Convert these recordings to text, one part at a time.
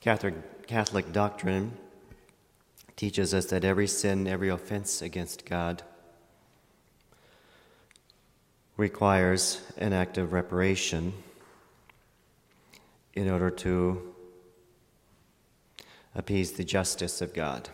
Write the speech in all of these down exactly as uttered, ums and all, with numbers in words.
Catholic, Catholic doctrine teaches us that every sin, every offense against God requires an act of reparation in order to appease the justice of God.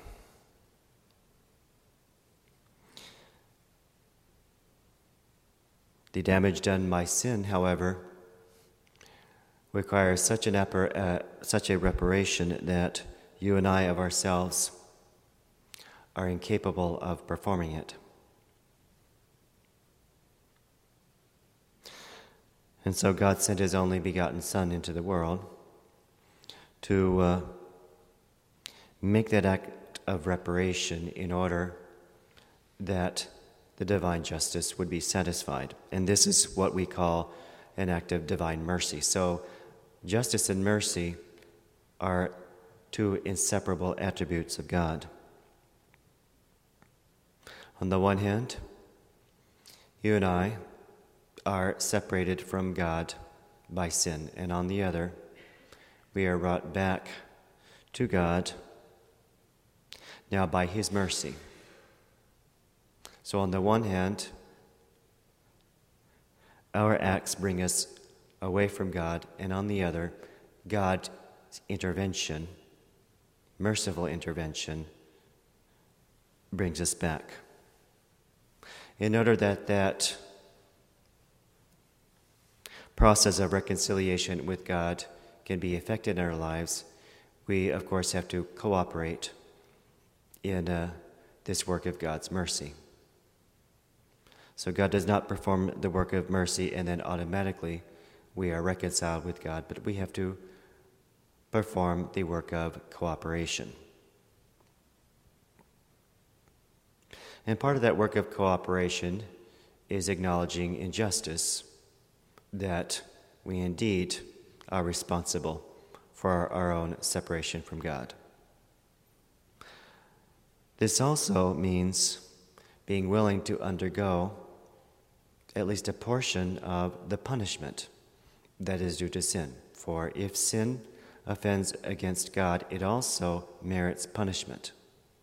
The damage done by sin, however, requires such an appar- uh, such a reparation that you and I of ourselves are incapable of performing it. And so God sent his only begotten Son into the world to uh, make that act of reparation in order that the divine justice would be satisfied. And this is what we call an act of divine mercy. So justice and mercy are two inseparable attributes of God. On the one hand, you and I are separated from God by sin, and on the other, we are brought back to God now by his mercy. So on the one hand, our acts bring us away from God, and on the other, God's intervention, merciful intervention, brings us back. In order that that process of reconciliation with God can be effected in our lives, we, of course, have to cooperate in uh, this work of God's mercy. So God does not perform the work of mercy and then automatically we are reconciled with God, but we have to perform the work of cooperation. And part of that work of cooperation is acknowledging injustice, that we indeed are responsible for our, our own separation from God. This also means being willing to undergo at least a portion of the punishment that is due to sin. For if sin offends against God, it also merits punishment.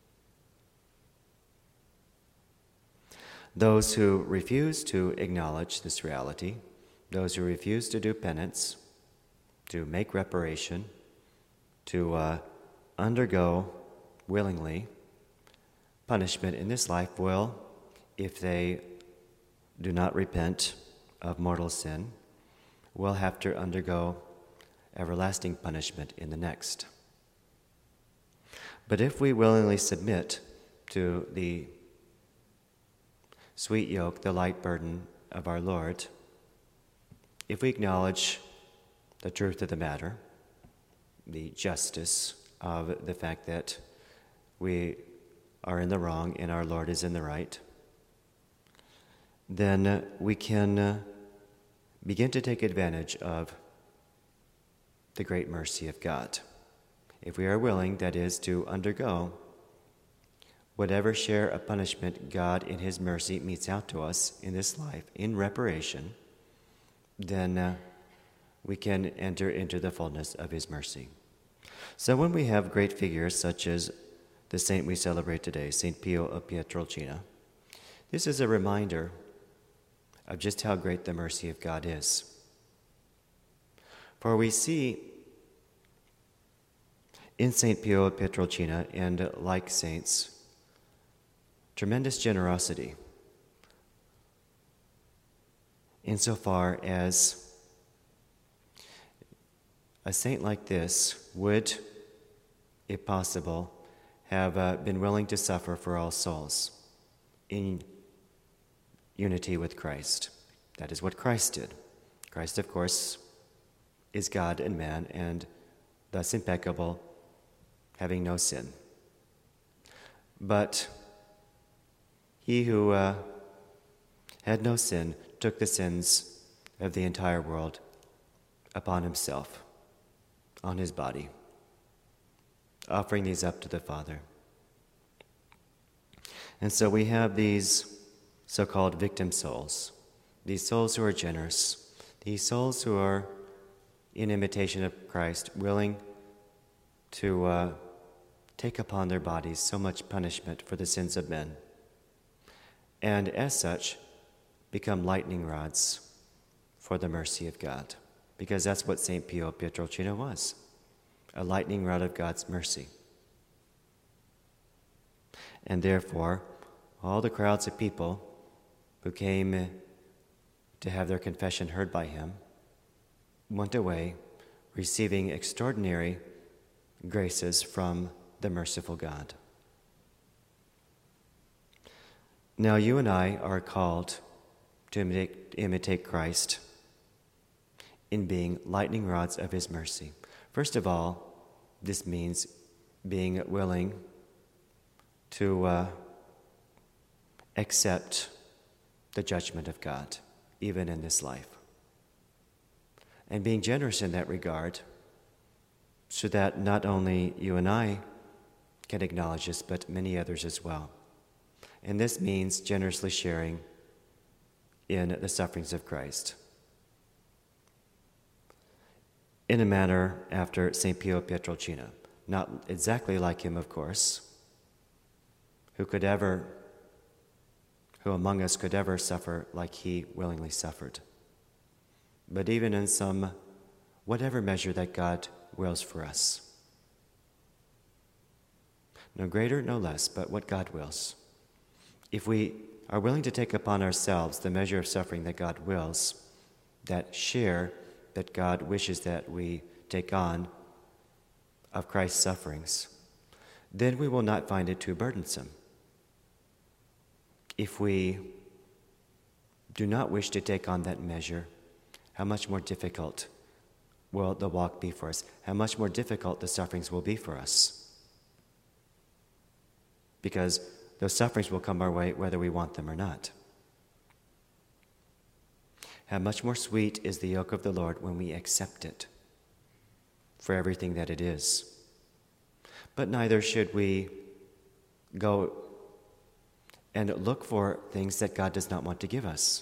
Those who refuse to acknowledge this reality, those who refuse to do penance, to make reparation, to uh, undergo willingly punishment in this life will, if they do not repent of mortal sin, will have to undergo everlasting punishment in the next. But if we willingly submit to the sweet yoke, the light burden of our Lord, if we acknowledge the truth of the matter, the justice of the fact that we are in the wrong and our Lord is in the right, then uh, we can uh, begin to take advantage of the great mercy of God. If we are willing, that is, to undergo whatever share of punishment God in his mercy metes out to us in this life in reparation, then uh, we can enter into the fullness of his mercy. So when we have great figures such as the saint we celebrate today, Saint Pio of Pietrelcina, this is a reminder of just how great the mercy of God is. For we see in Saint Pio of Pietrelcina and like saints tremendous generosity insofar as a saint like this would, if possible, have uh, been willing to suffer for all souls in unity with Christ. That is what Christ did. Christ, of course, is God and man, and thus impeccable, having no sin. But he who uh, had no sin took the sins of the entire world upon himself, on his body, offering these up to the Father. And so we have these so-called victim souls, these souls who are generous, these souls who are, in imitation of Christ, willing to uh, take upon their bodies so much punishment for the sins of men, and as such, become lightning rods for the mercy of God, because that's what Saint Pio Pietrelcina was, a lightning rod of God's mercy. And therefore, all the crowds of people who came to have their confession heard by him went away receiving extraordinary graces from the merciful God. Now you and I are called to imitate, imitate Christ in being lightning rods of his mercy. First of all, this means being willing to uh, accept the judgment of God, even in this life. And being generous in that regard, so that not only you and I can acknowledge this, but many others as well. And this means generously sharing in the sufferings of Christ, in a manner after Saint Pio Pietrelcina. Not exactly like him, of course. Who could ever, who among us could ever suffer like he willingly suffered? But even in some, whatever measure that God wills for us. No greater, no less, but what God wills. If we are willing to take upon ourselves the measure of suffering that God wills, that share that God wishes that we take on of Christ's sufferings, then we will not find it too burdensome. If we do not wish to take on that measure, how much more difficult will the walk be for us? How much more difficult the sufferings will be for us? Because those sufferings will come our way whether we want them or not. How much more sweet is the yoke of the Lord when we accept it for everything that it is. But neither should we go and look for things that God does not want to give us.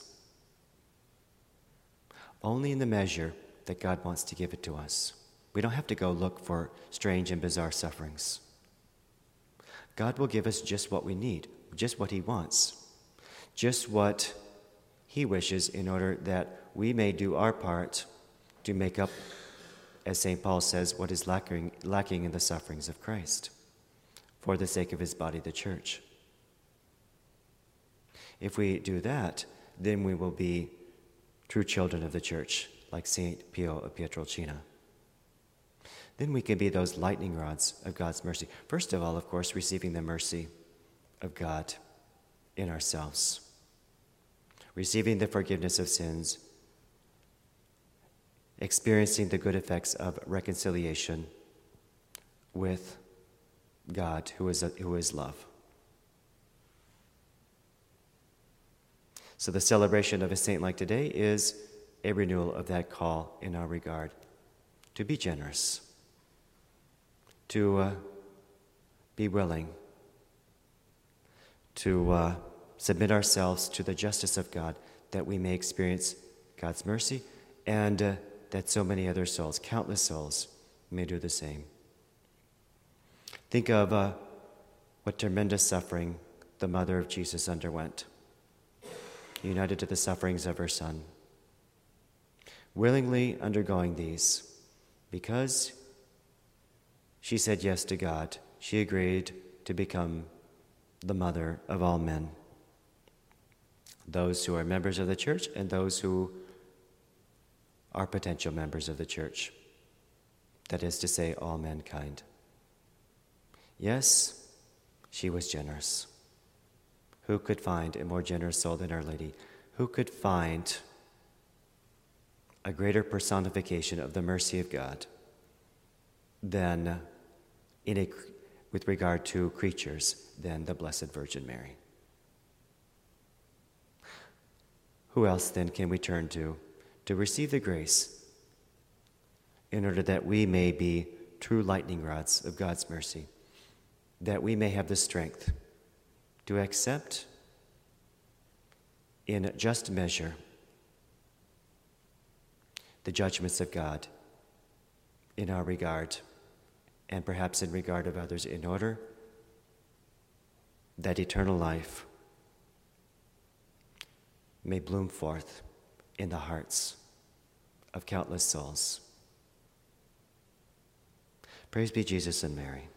Only in the measure that God wants to give it to us. We don't have to go look for strange and bizarre sufferings. God will give us just what we need, just what he wants, just what he wishes in order that we may do our part to make up, as Saint Paul says, what is lacking, lacking in the sufferings of Christ for the sake of his body, the church. If we do that, then we will be true children of the church, like Saint Pio of Pietrelcina. Then we can be those lightning rods of God's mercy. First of all, of course, receiving the mercy of God in ourselves. Receiving the forgiveness of sins. Experiencing the good effects of reconciliation with God, who is, who is love. So the celebration of a saint like today is a renewal of that call in our regard to be generous, to uh, be willing, to uh, submit ourselves to the justice of God, that we may experience God's mercy, and uh, that so many other souls, countless souls, may do the same. Think of uh, what tremendous suffering the mother of Jesus underwent, united to the sufferings of her son, willingly undergoing these. Because she said yes to God, she agreed to become the mother of all men, those who are members of the church and those who are potential members of the church, that is to say, all mankind. Yes, she was generous. Who could find a more generous soul than Our Lady? Who could find a greater personification of the mercy of God than, in a, with regard to creatures, than the Blessed Virgin Mary? Who else then can we turn to to receive the grace in order that we may be true lightning rods of God's mercy, that we may have the strength to accept in just measure the judgments of God in our regard and perhaps in regard of others, in order that eternal life may bloom forth in the hearts of countless souls. Praise be Jesus and Mary.